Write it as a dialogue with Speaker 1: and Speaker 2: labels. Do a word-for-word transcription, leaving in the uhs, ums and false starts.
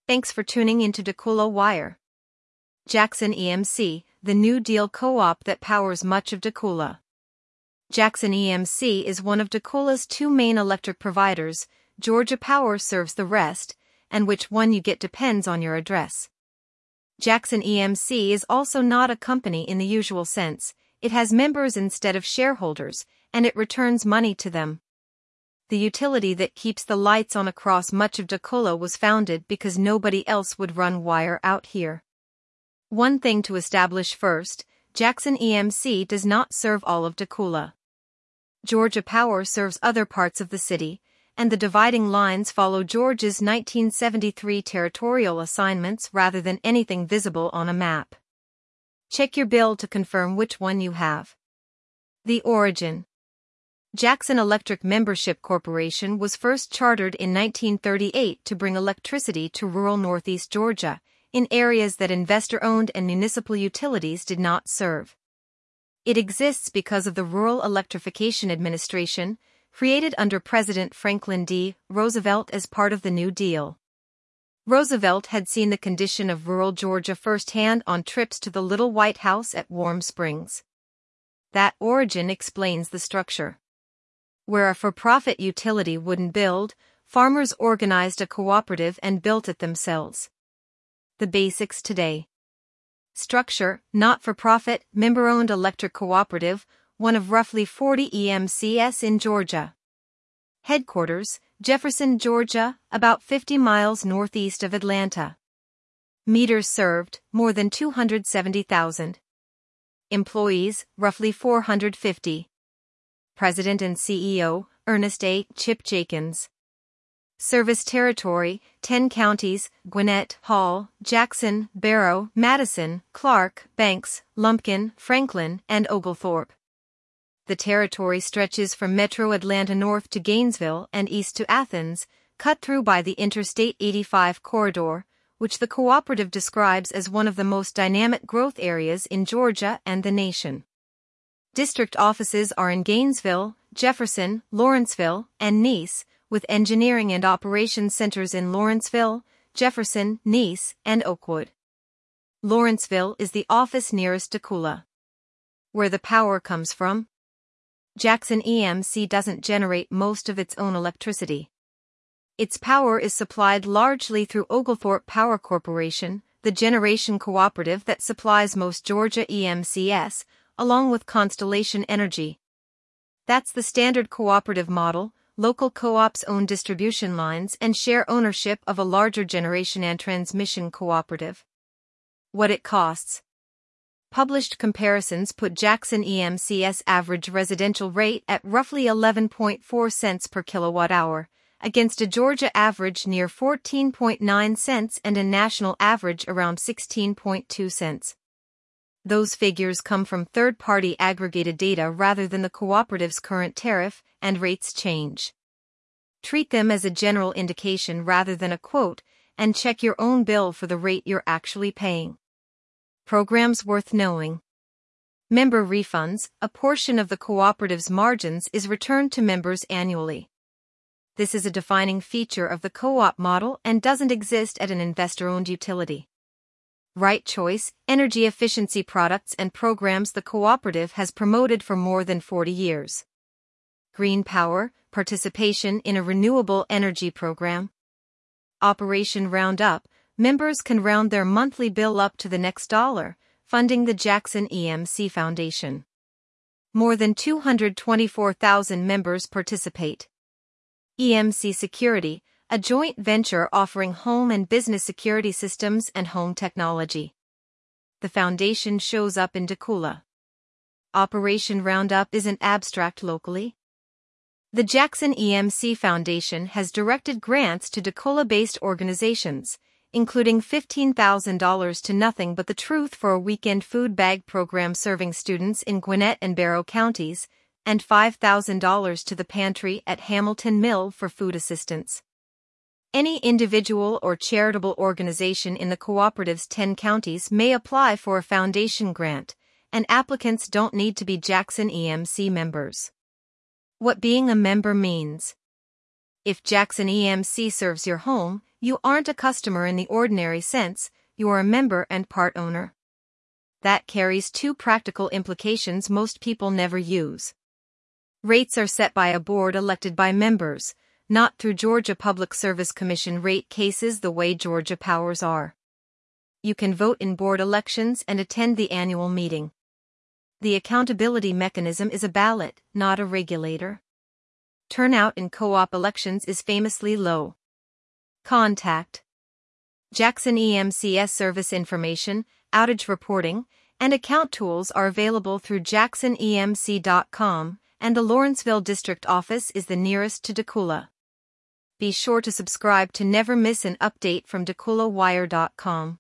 Speaker 1: Thanks for tuning into Dakula Wire. Jackson E M C, the New Deal co-op that powers much of Dakula. Jackson E M C is one of Dakula's two main electric providers. Georgia Power serves the rest, and which one you get depends on your address. Jackson E M C is also not a company in the usual sense. It has members instead of shareholders, and it returns money to them. The utility that keeps the lights on across much of Dakula was founded because nobody else would run wire out here. One thing to establish first, Jackson E M C does not serve all of Dakula. Georgia Power serves other parts of the city, and the dividing lines follow Georgia's nineteen seventy-three territorial assignments rather than anything visible on a map. Check your bill to confirm which one you have. The origin. Jackson Electric Membership Corporation was first chartered in nineteen thirty-eight to bring electricity to rural northeast Georgia, in areas that investor-owned and municipal utilities did not serve. It exists because of the Rural Electrification Administration, created under President Franklin D. Roosevelt as part of the New Deal. Roosevelt had seen the condition of rural Georgia firsthand on trips to the Little White House at Warm Springs. That origin explains the structure. Where a for-profit utility wouldn't build, farmers organized a cooperative and built it themselves. The basics today. Structure, not-for-profit, member-owned electric cooperative, one of roughly forty E M Cs in Georgia. Headquarters, Jefferson, Georgia, about fifty miles northeast of Atlanta. Meters served, more than two hundred seventy thousand. Employees, roughly four hundred fifty. President and C E O, Ernest A. Chip Jenkins. Service territory, ten counties, Gwinnett, Hall, Jackson, Barrow, Madison, Clark, Banks, Lumpkin, Franklin, and Oglethorpe. The territory stretches from metro Atlanta north to Gainesville and east to Athens, cut through by the Interstate eighty-five corridor, which the cooperative describes as one of the most dynamic growth areas in Georgia and the nation. District offices are in Gainesville, Jefferson, Lawrenceville, and Nease, with engineering and operations centers in Lawrenceville, Jefferson, Nease, and Oakwood. Lawrenceville is the office nearest Dakula. Where the power comes from? Jackson E M C doesn't generate most of its own electricity. Its power is supplied largely through Oglethorpe Power Corporation, the generation cooperative that supplies most Georgia E M Cs, along with Constellation Energy. That's the standard cooperative model. Local co-ops own distribution lines and share ownership of a larger generation and transmission cooperative. What it costs. Published comparisons put Jackson E M C's average residential rate at roughly eleven point four cents per kilowatt hour, against a Georgia average near fourteen point nine cents and a national average around sixteen point two cents. Those figures come from third-party aggregated data rather than the cooperative's current tariff, and rates change. Treat them as a general indication rather than a quote, and check your own bill for the rate you're actually paying. Programs worth knowing. Member refunds, a portion of the cooperative's margins is returned to members annually. This is a defining feature of the co-op model and doesn't exist at an investor-owned utility. Right choice, energy efficiency products and programs the cooperative has promoted for more than forty years. Green power, participation in a renewable energy program. Operation Roundup, members can round their monthly bill up to the next dollar, funding the Jackson E M C Foundation. More than two hundred twenty-four thousand members participate. E M C Security, a joint venture offering home and business security systems and home technology. The foundation shows up in Dakula. Operation Roundup isn't abstract locally. The Jackson E M C Foundation has directed grants to Dakula-based organizations, including fifteen thousand dollars to Nothing But the Truth for a weekend food bag program serving students in Gwinnett and Barrow counties, and five thousand dollars to the Pantry at Hamilton Mill for food assistance. Any individual or charitable organization in the cooperative's ten counties may apply for a foundation grant, and applicants don't need to be Jackson E M C members. What being a member means. If Jackson E M C serves your home, you aren't a customer in the ordinary sense, you're a member and part owner. That carries two practical implications most people never use. Rates are set by a board elected by members, not through Georgia Public Service Commission rate cases the way Georgia powers are. You can vote in board elections and attend the annual meeting. The accountability mechanism is a ballot, not a regulator. Turnout in co-op elections is famously low. Contact Jackson E M C's service information, outage reporting, and account tools are available through jackson E M C dot com, and the Lawrenceville District Office is the nearest to Dacula. Be sure to subscribe to never miss an update from Dacula Wire dot com.